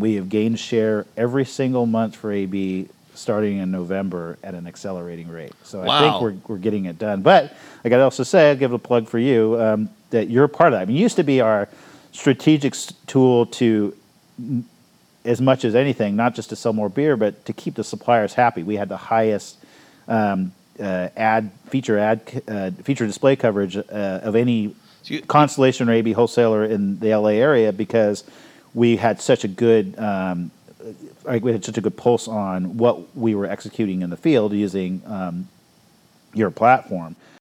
we have gained share every single month for AB starting in November at an accelerating rate. So I think we're getting it done. But I got to also say, I'll give a plug for you, that you're part of that. I mean, it used to be our strategic tool to, as much as anything, not just to sell more beer, but to keep the suppliers happy. We had the highest feature display coverage of any Constellation or AB wholesaler in the LA area, because we had such a good pulse on what we were executing in the field using your platform.